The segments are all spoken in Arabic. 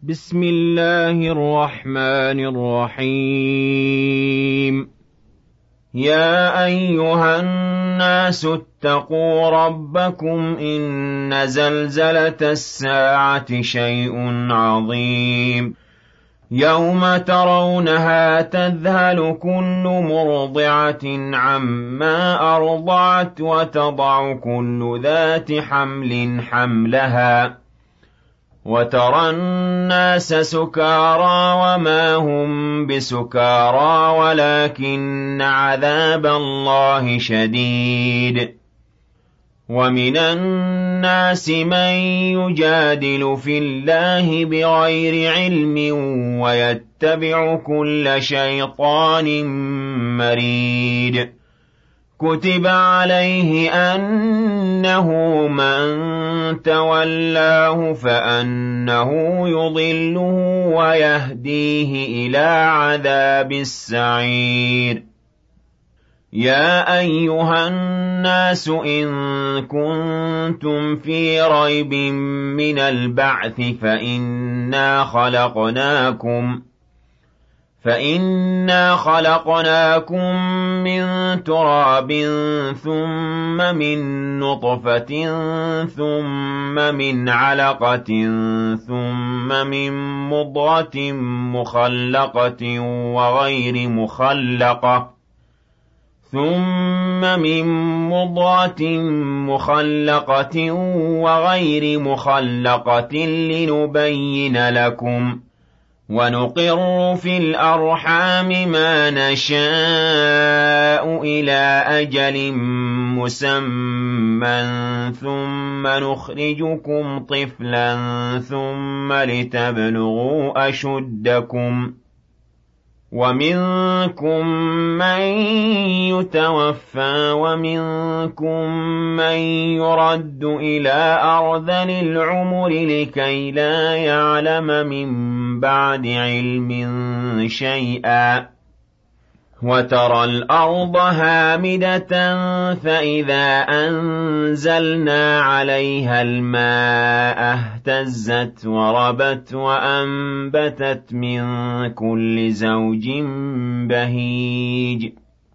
بسم الله الرحمن الرحيم. يا أيها الناس اتقوا ربكم إن زلزلة الساعة شيء عظيم يوم ترونها تذهل كل مرضعة عما أرضعت وتضع كل ذات حمل حملها وترى الناس سكارى وما هم بسكارى ولكن عذاب الله شديد. ومن الناس من يجادل في الله بغير علم ويتبع كل شيطان مريد. كتب عليه أنه من تولاه فأنه يضله ويهديه إلى عذاب السعير. يا أيها الناس إن كنتم في ريب من البعث فإنا خلقناكم من تراب ثم من نطفة ثم من علقة ثم من مضغة مخلقة وغير مخلقة لنبين لكم ونقر في الأرحام ما نشاء إلى أجل مسمى ثم نخرجكم طفلا ثم لتبلغوا أشدكم ومنكم من يتوفى ومنكم من يرد إلى أرذل العمر لكي لا يعلم من بعد علم شيئا. وترى الأرض هامدة فإذا أنزلنا عليها الماء اهتزت وربت وأنبتت من كل زوج بهيج.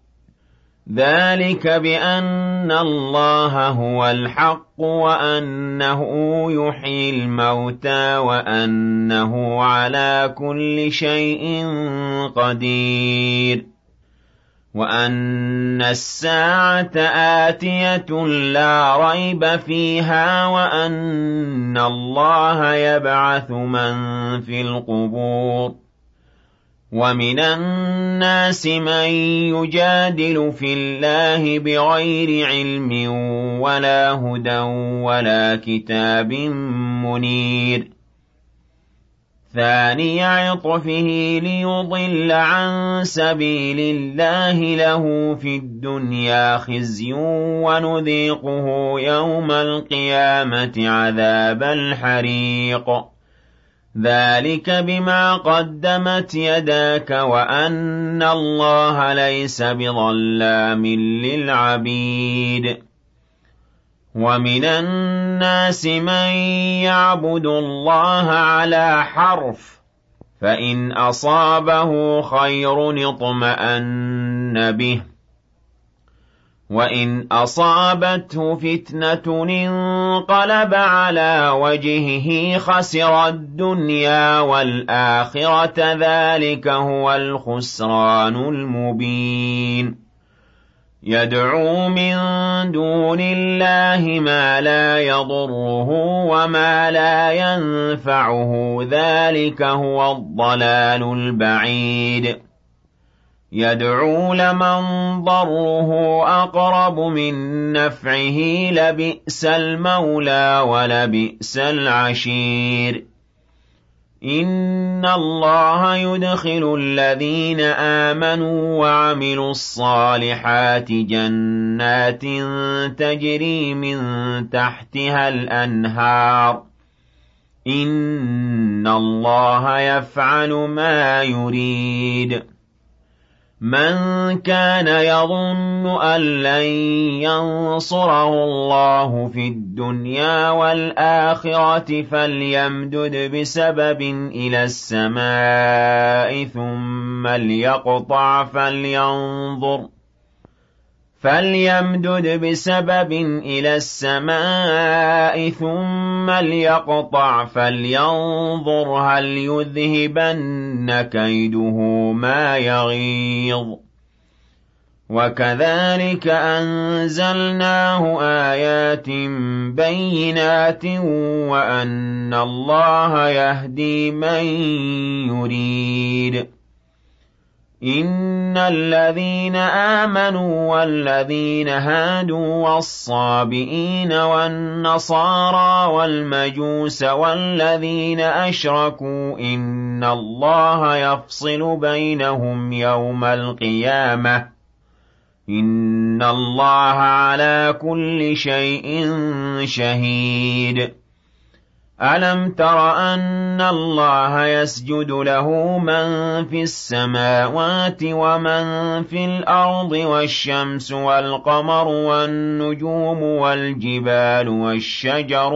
ذلك بأن الله هو الحق وأنه يحيي الموتى وأنه على كل شيء قدير وأن الساعة آتية لا ريب فيها وأن الله يبعث من في القبور. ومن الناس من يجادل في الله بغير علم ولا هدى ولا كتاب منير. ثاني عطفه ليضل عن سبيل الله له في الدنيا خزي ونذيقه يوم القيامة عذاب الحريق. ذلك بما قدمت يداك وأن الله ليس بظلام للعبيد. ومن الناس من يعبد الله على حرف فإن أصابه خير اطمأن به وإن أصابته فتنة انقلب على وجهه خسر الدنيا والآخرة ذلك هو الخسران المبين. يدعو من دون الله ما لا يضره وما لا ينفعه ذلك هو الضلال البعيد. يدعو لمن ضره أقرب من نفعه لبئس المولى ولبئس العشير. إن الله يدخل الذين آمنوا وعملوا الصالحات جنات تجري من تحتها الأنهار. إن الله يفعل ما يريد. مَن كَانَ يَظُنُّ أَن لَّن يَنصُرَهُ اللَّهُ فِي الدُّنْيَا وَالْآخِرَةِ فَلْيَمْدُدْ بِسَبَبٍ إِلَى السَّمَاءِ ثُمَّ لْيَقْطَعْ فَلْيَنظُرْ هَلْ يُذْهِبَنَّ كَيْدُهُ مَا يَغِيظُ وَكَذَٰلِكَ أَنزَلْنَاهُ آيَاتٍ بَيِّنَاتٍ وَأَنَّ اللَّهَ يَهْدِي مَن يُرِيدُ إِنَّ الَّذِينَ آمَنُوا وَالَّذِينَ هَادُوا وَالصَّابِئِينَ وَالنَّصَارَىٰ وَالْمَجُوسَ وَالَّذِينَ أَشْرَكُوا إِنَّ اللَّهَ يَفْصِلُ بَيْنَهُمْ يَوْمَ الْقِيَامَةِ ۗ إِنَّ اللَّهَ عَلَىٰ كُلِّ شَيْءٍ شَهِيدٌ أَلَمْ تَرَ أَنَّ اللَّهَ يَسْجُدُ لَهُ مَن فِي السَّمَاوَاتِ وَمَن فِي الْأَرْضِ وَالشَّمْسُ وَالْقَمَرُ وَالنُّجُومُ وَالْجِبَالُ وَالشَّجَرُ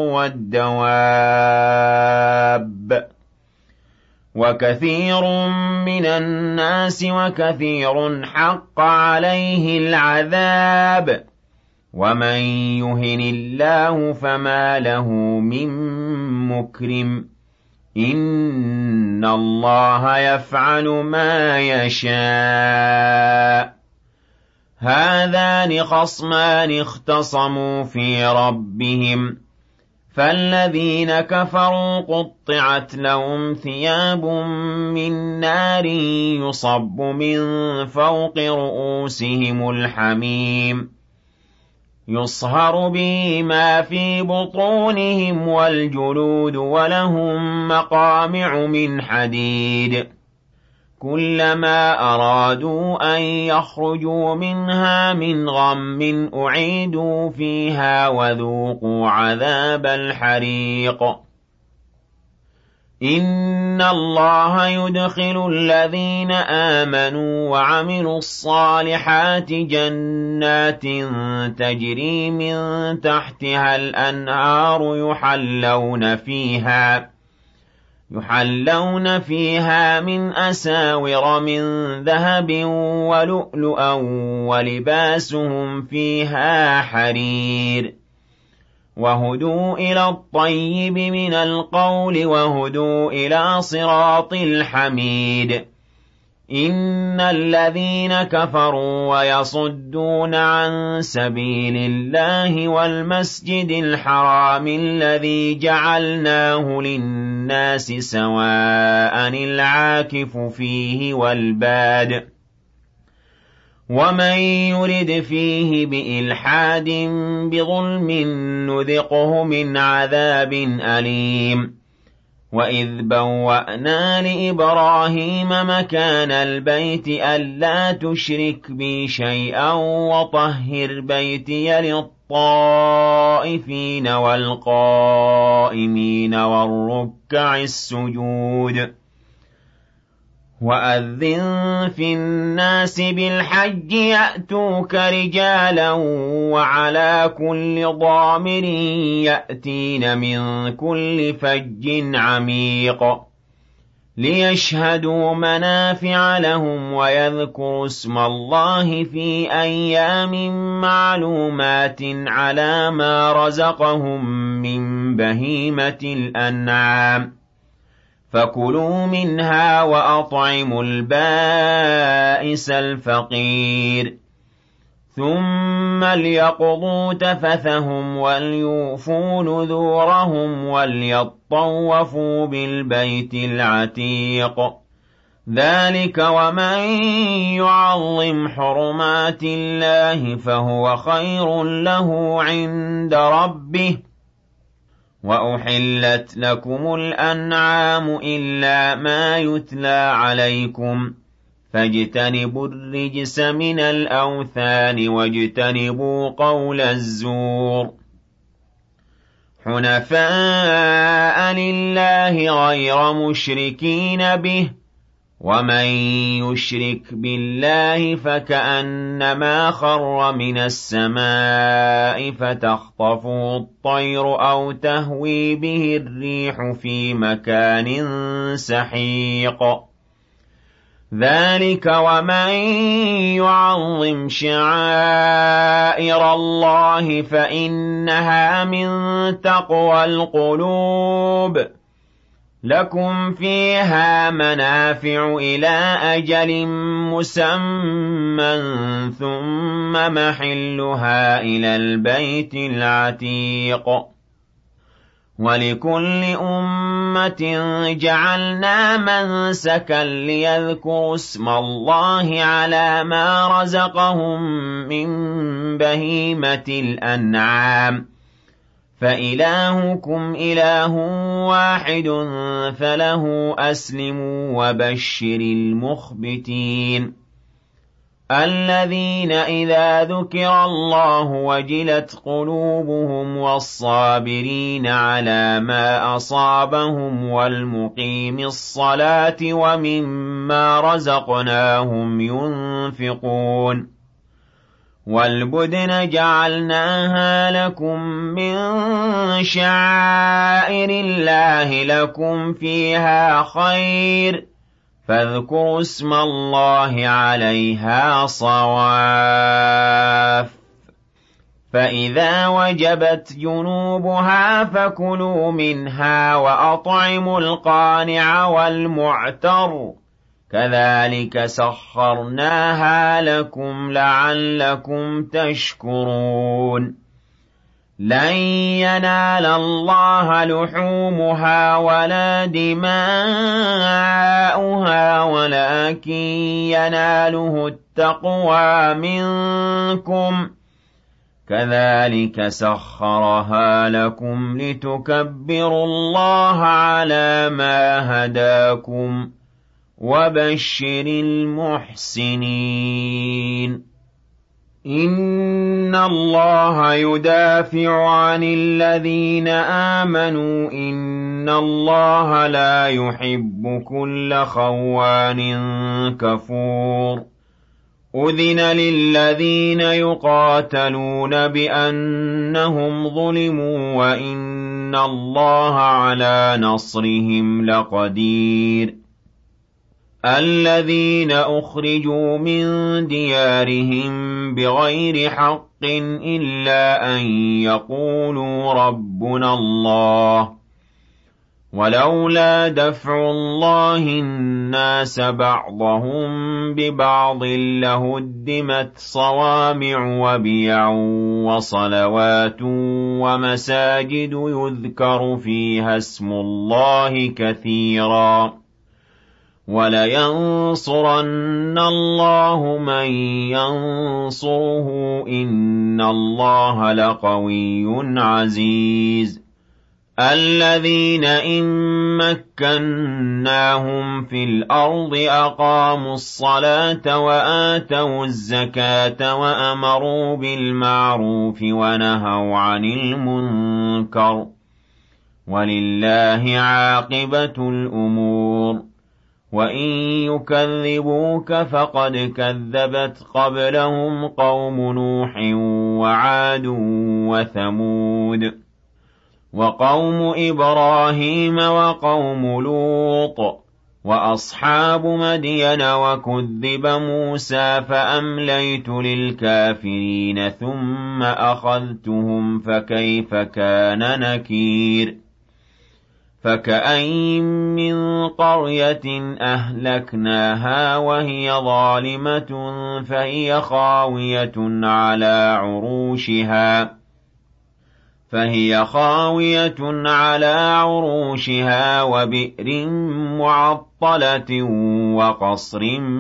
وَالدَّوَابُّ وَكَثِيرٌ مِّنَ النَّاسِ وَكَثِيرٌ حَقَّ عَلَيْهِ الْعَذَابُ ۗ وَمَن يُهِنِ اللَّهُ فَمَا لَهُ مِن مُّكْرِمٍ إِنَّ اللَّهَ يَفْعَلُ مَا يَشَاءُ هَٰذَانِ خَصْمَانِ اخْتَصَمُوا فِي رَبِّهِمْ فَالَّذِينَ كَفَرُوا قُطِّعَتْ لَهُمْ ثِيَابٌ مِّن نَّارٍ يُصَبُّ مِن فَوْقِ رُءُوسِهِمُ الْحَمِيمُ يُصْهَرُ بِهِ مَا فِي بُطُونِهِمْ وَالْجُلُودُ وَلَهُم مَّقَامِعُ مِنْ حَدِيدٍ كُلَّمَا أَرَادُوا أَن يَخْرُجُوا مِنْهَا مِنْ غَمٍّ أُعِيدُوا فِيهَا وَذُوقُوا عَذَابَ الْحَرِيقِ إِنَّ اللَّهَ يُدْخِلُ الَّذِينَ آمَنُوا وَعَمِلُوا الصَّالِحَاتِ جَنَّاتٍ تَجْرِي مِن تَحْتِهَا الْأَنْهَارُ يُحَلَّوْنَ فِيهَا مِنْ أَسَاوِرَ مِن ذَهَبٍ وَلُؤْلُؤًا وَلِبَاسُهُمْ فِيهَا حَرِيرٌ وَهُدُوا إِلَى الطَّيِّبِ مِنَ الْقَوْلِ وَهُدُوا إِلَىٰ صِرَاطِ الْحَمِيدِ إِنَّ الَّذِينَ كَفَرُوا وَيَصُدُّونَ عَن سَبِيلِ اللَّهِ وَالْمَسْجِدِ الْحَرَامِ الَّذِي جَعَلْنَاهُ لِلنَّاسِ سَوَاءً الْعَاكِفُ فِيهِ وَالْبَادِ وَمَن يُرِدْ فِيهِ بِإِلْحَادٍ بِظُلْمٍ نُّذِقْهُ مِنْ عَذَابٍ أَلِيمٍ وَإِذْ بَوَّأْنَا لِإِبْرَاهِيمَ مَكَانَ الْبَيْتِ أَلَّا تُشْرِكْ بِي شَيْئًا وَطَهِّرْ بَيْتِيَ لِلطَّائِفِينَ وَالْقَائِمِينَ وَالرُّكَّعِ السُّجُودِ وَأَذِّن فِي النَّاسِ بِالْحَجِّ يَأْتُوكَ رِجَالًا وَعَلَىٰ كُلِّ ضَامِرٍ يَأْتِينَ مِن كُلِّ فَجٍّ عَمِيقٍ لِيَشْهَدُوا مَنَافِعَ لَهُمْ وَيَذْكُرُوا اسْمَ اللَّهِ فِي أَيَّامٍ مَّعْلُومَاتٍ عَلَىٰ مَا رَزَقَهُم مِّن بَهِيمَةِ الْأَنْعَامِ فَكُلُوا مِنْهَا وَأَطْعِمُوا الْبَائِسَ الْفَقِيرَ ثُمَّ لْيَقْضُوا تَفَثَهُمْ وَلْيُوفُوا نُذُورَهُمْ وَلْيَطَّوَّفُوا بِالْبَيْتِ الْعَتِيقِ ذَٰلِكَ وَمَن يُعَظِّمْ حُرُمَاتِ اللَّهِ فَهُوَ خَيْرٌ لَّهُ عِندَ رَبِّهِ وَأُحِلَّتْ لَكُمُ الْأَنْعَامُ إِلَّا مَا يُتْلَىٰ عَلَيْكُمْ فَاجْتَنِبُوا الرِّجْسَ مِنَ الْأَوْثَانِ وَاجْتَنِبُوا قَوْلَ الزُّورِ حُنَفَاءَ لِلَّهِ غَيْرَ مُشْرِكِينَ بِهِ وَمَن يُشْرِكْ بِاللَّهِ فَكَأَنَّمَا خَرَّ مِنَ السَّمَاءِ فَتَخْطَفُهُ الطَّيْرُ أَوْ تَهْوِي بِهِ الرِّيحُ فِي مَكَانٍ سَحِيقٍ ذَلِكَ وَمَن يُعَظِّمْ شَعَائِرَ اللَّهِ فَإِنَّهَا مِن تَقْوَى الْقُلُوبِ لَكُمْ فِيهَا مَنَافِعُ إِلَىٰ أَجَلٍ مُّسَمًّى ثُمَّ مَحِلُّهَا إِلَى الْبَيْتِ الْعَتِيقِ وَلِكُلِّ أُمَّةٍ جَعَلْنَا مَنسَكًا لِّيَذْكُرُوا اسْمَ اللَّهِ عَلَىٰ مَا رَزَقَهُم مِّن بَهِيمَةِ الْأَنْعَامِ فَإِلَٰهُكُمْ إِلَٰهٌ وَاحِدٌ فَلَهُ أَسْلِمُوا وَبَشِّرِ الْمُخْبِتِينَ الَّذِينَ إِذَا ذُكِرَ اللَّهُ وَجِلَتْ قُلُوبُهُمْ وَالصَّابِرِينَ عَلَىٰ مَا أَصَابَهُمْ وَالْمُقِيمِي الصَّلَاةِ وَمِمَّا رَزَقْنَاهُمْ يُنفِقُونَ وَالْبُدْنَ جَعَلْنَاهَا لَكُم مِّن شَعَائِرِ اللَّهِ لَكُمْ فِيهَا خَيْرٌ فاذكروا اسم الله عليها صواف فإذا وجبت جنوبها فكلوا منها وأطعموا القانع والمعتر كذلك سخرناها لكم لعلكم تشكرون لن ينال الله لحومها ولا دماؤها ولكن يناله التقوى منكم كذلك سخرها لكم لتكبروا الله على ما هداكم وبشر المحسنين إِنَّ اللَّهَ يُدَافِعُ عَنِ الَّذِينَ آمَنُوا إِنَّ اللَّهَ لَا يُحِبُّ كُلَّ خَوَّانٍ كَفُورٍ أُذِنَ لِلَّذِينَ يُقَاتَلُونَ بِأَنَّهُمْ ظُلِمُوا وَإِنَّ اللَّهَ عَلَىٰ نَصْرِهِمْ لَقَدِيرٌ الَّذِينَ أُخْرِجُوا مِن دِيَارِهِم بِغَيْرِ حَقٍّ إِلَّا أَن يَقُولُوا رَبُّنَا اللَّهُ وَلَوْلَا دَفْعُ اللَّهِ النَّاسَ بَعْضَهُم بِبَعْضٍ لَّهُدِّمَتْ صَوَامِعُ وَبِيَعٌ وَصَلَوَاتٌ وَمَسَاجِدُ يُذْكَرُ فِيهَا اسْمُ اللَّهِ كَثِيرًا وَلَيَنصُرَنَّ اللَّهُ مَن يَنصُرُهُ إِنَّ اللَّهَ لَقَوِيٌّ عَزِيزٌ الَّذِينَ إِن مَّكَّنَّاهُمْ فِي الْأَرْضِ أَقَامُوا الصَّلَاةَ وَآتَوُا الزَّكَاةَ وَأَمَرُوا بِالْمَعْرُوفِ وَنَهَوْا عَنِ الْمُنكَرِ وَلِلَّهِ عَاقِبَةُ الْأُمُورِ وَإِن يُكَذِّبُوكَ فَقَدْ كَذَّبَتْ قَبْلَهُمْ قَوْمُ نُوحٍ وَعَادٌ وَثَمُودُ وَقَوْمُ إِبْرَاهِيمَ وَقَوْمُ لُوطٍ وَأَصْحَابُ مَدْيَنَ وَكُذِّبَ مُوسَىٰ فَأَمْلَيْتُ لِلْكَافِرِينَ ثُمَّ أَخَذْتُهُمْ فَكَيْفَ كَانَ نَكِيرِ فَكَأَيِّن مِّن قَرْيَةٍ أَهْلَكْنَاهَا وَهِيَ ظَالِمَةٌ فَهِيَ خَاوِيَةٌ عَلَىٰ عُرُوشِهَا وَبِئْرٍ مُّعَطَّلَةٍ وَقَصْرٍ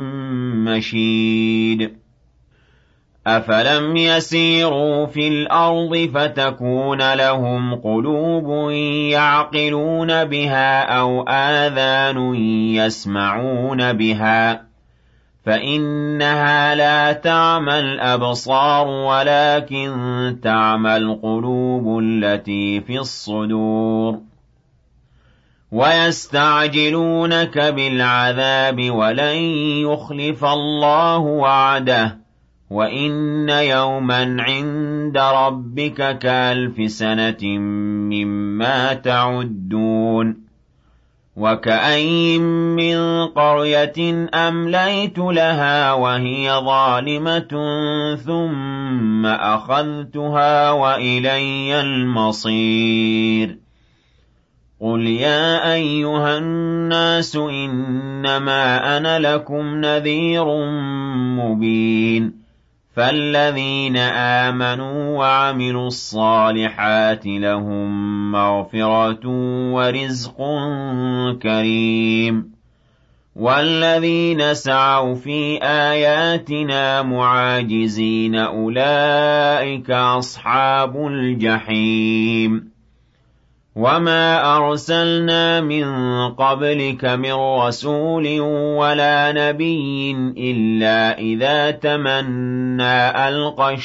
مَّشِيدٍ أَفَلَمْ يَسِيرُوا فِي الْأَرْضِ فَتَكُونَ لَهُمْ قُلُوبٌ يَعْقِلُونَ بِهَا أَوْ آذَانٌ يَسْمَعُونَ بِهَا فَإِنَّهَا لَا تَعْمَى الْأَبْصَارُ وَلَكِن تَعْمَى الْقُلُوبُ الَّتِي فِي الصُّدُورِ ويستعجلونك بالعذاب ولن يخلف الله وعده وإن يوما عند ربك كألف سنة مما تعدون وكأين من قرية أمليت لها وهي ظالمة ثم أخذتها وإلي المصير قل يا أيها الناس إنما أنا لكم نذير مبين فالذين آمنوا وعملوا الصالحات لهم مغفرة ورزق كريم والذين سعوا في آياتنا معاجزين أولئك أصحاب الجحيم وما أرسلنا من قبلك من رسول ولا نبي إلا إذا تمنى ألقى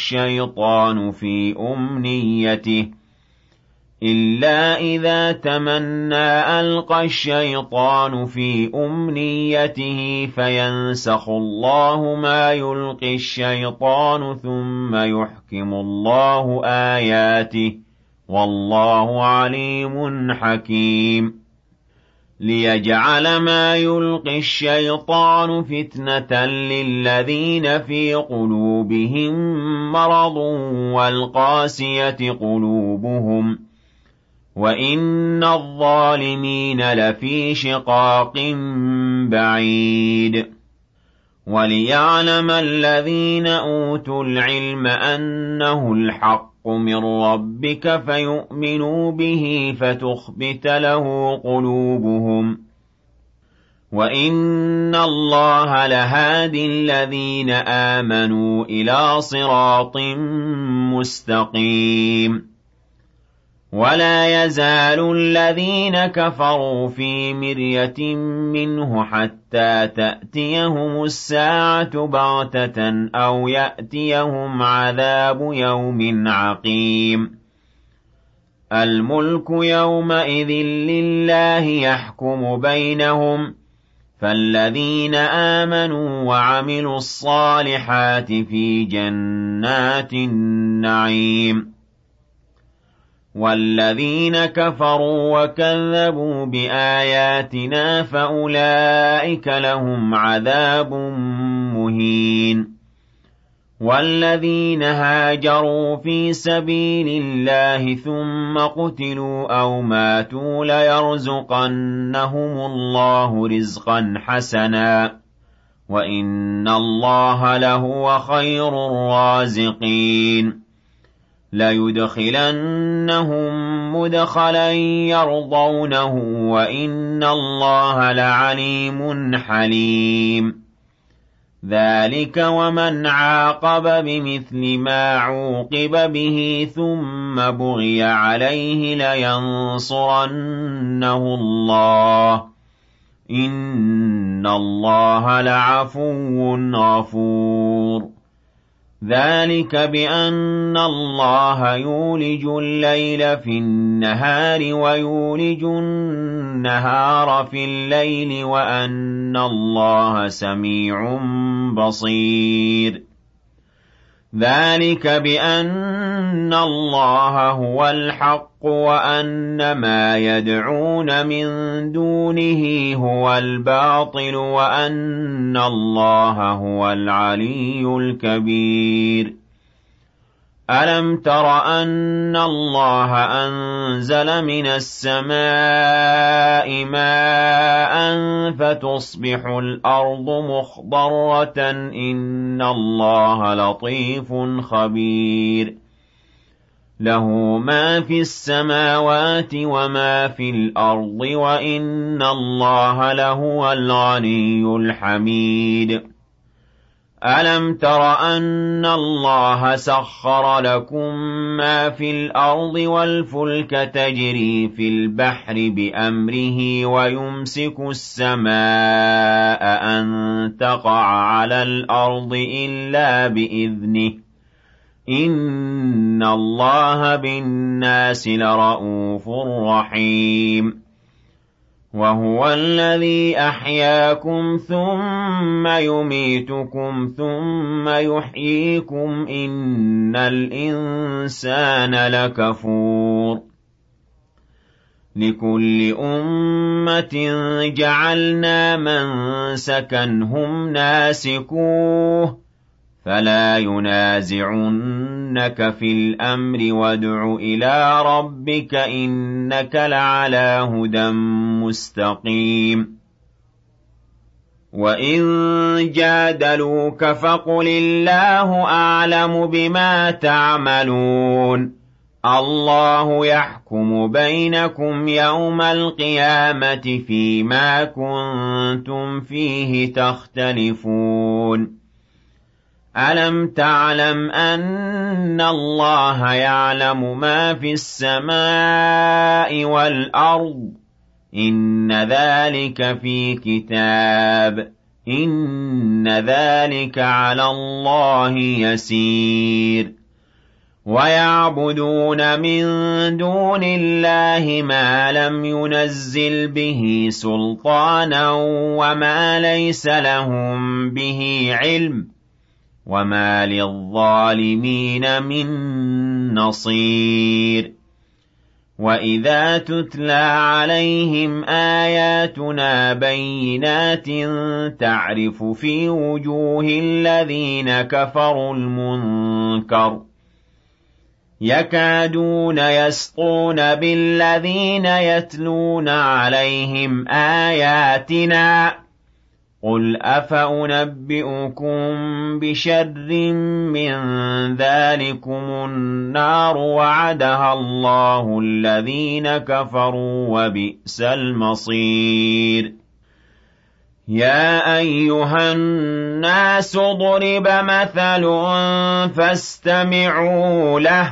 الشيطان في أمنيته فينسخ الله ما يلقي الشيطان ثم يحكم الله آياته والله عليم حكيم ليجعل ما يلقي الشيطان فتنة للذين في قلوبهم مرض والقاسية قلوبهم وإن الظالمين لفي شقاق بعيد وليعلم الذين أوتوا العلم أنه الحق من ربك فيؤمنوا به فتخبت له قلوبهم وإن الله لهادي الذين آمنوا إلى صراط مستقيم ولا يزال الذين كفروا في مرية منه حتى تأتيهم الساعة بغتة أو يأتيهم عذاب يوم عقيم الملك يومئذ لله يحكم بينهم فالذين آمنوا وعملوا الصالحات في جنات النعيم والذين كفروا وكذبوا بآياتنا فأولئك لهم عذاب مهين والذين هاجروا في سبيل الله ثم قتلوا أو ماتوا ليرزقنهم الله رزقا حسنا وإن الله لهو خير الرازقين ليدخلنهم مدخلا يرضونه وإن الله لعليم حليم ذلك ومن عاقب بمثل ما عوقب به ثم بغي عليه لينصرنه الله إن الله لعفو غفور ذلك بأن الله يولج الليل في النهار ويولج النهار في الليل وأن الله سميع بصير ذلك بأن الله هو الحق وأن ما يدعون من دونه هو الباطل وأن الله هو العلي الكبير ألم تر أن الله أنزل من السماء ماء فتصبح الأرض مخضرة إن الله لطيف خبير له ما في السماوات وما في الأرض وإن الله لهو الغني الحميد ألم تر أن الله سخر لكم ما في الأرض والفلك تجري في البحر بأمره ويمسك السماء أن تقع على الأرض إلا بإذنه إن الله بالناس لرءوف رحيم وَهُوَ الَّذِي أَحْيَاكُمْ ثُمَّ يُمِيتُكُمْ ثُمَّ يُحْيِيكُمْ ۗ إِنَّ الْإِنسَانَ لَكَفُورٌ لِكُلِّ أُمَّةٍ جَعَلْنَا مَنسَكًا هُمْ نَاسِكُوهُ فَلَا يُنَازِعُنَّكَ فِي الْأَمْرِ وَادْعُ إِلَىٰ رَبِّكَ إِنَّكَ لَعَلَىٰ هُدًى مُّسْتَقِيمٍ وَإِن جَادَلُوكَ فَقُلِ اللَّهُ أَعْلَمُ بِمَا تَعْمَلُونَ اللَّهُ يَحْكُمُ بَيْنَكُمْ يَوْمَ الْقِيَامَةِ فِيمَا كُنتُمْ فِيهِ تَخْتَلِفُونَ أَلَمْ تَعْلَمْ أَنَّ اللَّهَ يَعْلَمُ مَا فِي السَّمَاءِ وَالْأَرْضِ إِنَّ ذَلِكَ فِي كِتَابٍ إِنَّ ذَلِكَ عَلَى اللَّهِ يَسِيرٌ وَيَعْبُدُونَ مِن دُونِ اللَّهِ مَا لَمْ يُنَزِّلْ بِهِ سُلْطَانًا وَمَا لَيْسَ لَهُم بِهِ عِلْمٌ وَمَا لِلظَّالِمِينَ مِن نَّصِيرٍ وَإِذَا تُتْلَىٰ عَلَيْهِمْ آيَاتُنَا بَيِّنَاتٍ تَعْرِفُ فِي وُجُوهِ الَّذِينَ كَفَرُوا الْمُنكَرَ يَكَادُونَ يَسْطُونَ بِالَّذِينَ يَتْلُونَ عَلَيْهِمْ آيَاتِنَا قُلْ أَفَأُنَبِّئُكُم بِشَرٍّ مِّن ذَٰلِكُمُ النَّارُ وَعَدَهَا اللَّهُ الَّذِينَ كَفَرُوا ۖ وَبِئْسَ الْمَصِيرُ يَا أَيُّهَا النَّاسُ ضُرِبَ مَثَلٌ فَاسْتَمِعُوا لَهُ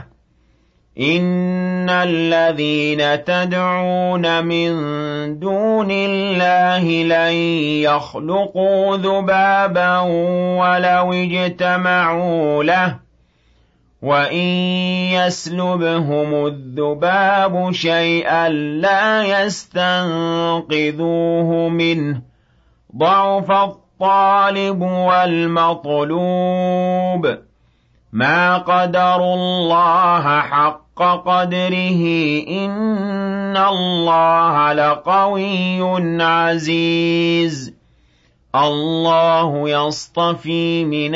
إِنَّ الَّذِينَ تَدْعُونَ مِن دُونِ اللَّهِ لَن يَخْلُقُوا ذُبَابًا وَلَوِ اجْتَمَعُوا لَهُ وَإِن يَسْلُبْهُمُ الذُّبَابُ شَيْئًا لَّا يَسْتَنقِذُوهُ مِنْهُ ضَعُفَ الطَّالِبُ وَالْمَطْلُوبُ مَا قَدَرُوا اللَّهَ حَقَّ قَدْرِهِ إِنَّ اللَّهَ لَقَوِيٌّ عَزِيزٌ اللَّهُ يَصْطَفِي مِنَ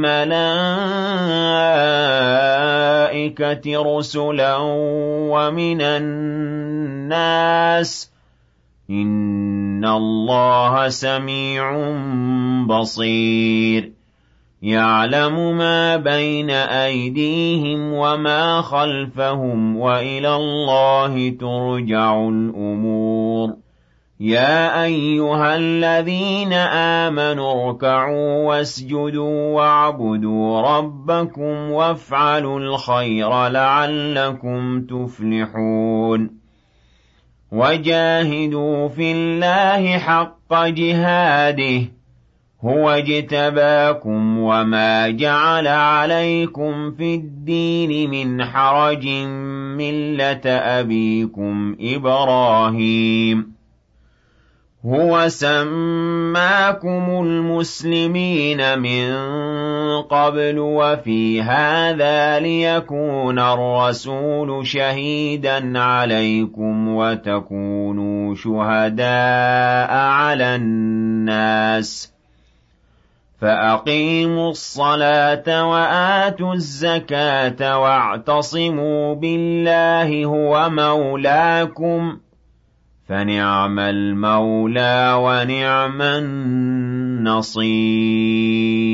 الْمَلَائِكَةِ رُسُلًا وَمِنَ النَّاسِ ۚ إِنَّ اللَّهَ سَمِيعٌ بَصِيرٌ يَعْلَمُ مَا بَيْنَ أَيْدِيهِمْ وَمَا خَلْفَهُمْ وَإِلَى اللَّهِ تُرْجَعُ الْأُمُورُ يَا أَيُّهَا الَّذِينَ آمَنُوا ارْكَعُوا وَاسْجُدُوا وَاعْبُدُوا رَبَّكُمْ وَافْعَلُوا الْخَيْرَ لَعَلَّكُمْ تُفْلِحُونَ وَجَاهِدُوا فِي اللَّهِ حَقَّ جِهَادِهِ هُوَ اجْتَبَاكُمْ وَمَا جَعَلَ عَلَيْكُمْ فِي الدِّينِ مِنْ حَرَجٍ مِّلَّةَ أَبِيكُمْ إِبْرَاهِيمَ هُوَ سَمَّاكُمُ الْمُسْلِمِينَ مِن قَبْلُ وَفِي هَٰذَا لِيَكُونَ الرَّسُولُ شَهِيدًا عَلَيْكُمْ وَتَكُونُوا شُهَدَاءَ عَلَى النَّاسِ فَأَقِيمُوا الصَّلَاةَ وَآتُوا الزَّكَاةَ وَاعْتَصِمُوا بِاللَّهِ هُوَ مَوْلَاكُمْ فَنِعْمَ الْمَوْلَىٰ وَنِعْمَ النَّصِيرُ